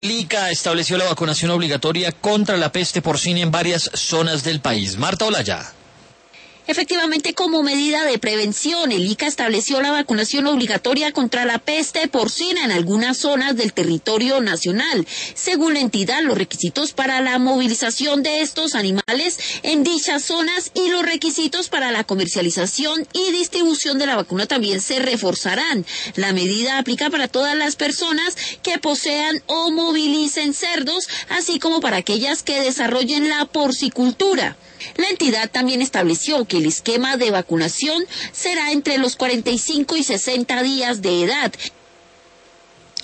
El ICA estableció la vacunación obligatoria contra la peste porcina en varias zonas del país. Marta Olaya. Efectivamente, como medida de prevención, el ICA estableció la vacunación obligatoria contra la peste porcina en algunas zonas del territorio nacional. Según la entidad, los requisitos para la movilización de estos animales en dichas zonas y los requisitos para la comercialización y distribución de la vacuna también se reforzarán. La medida aplica para todas las personas que posean o movilicen cerdos, así como para aquellas que desarrollen la porcicultura. La entidad también estableció que el esquema de vacunación será entre los 45 y 60 días de edad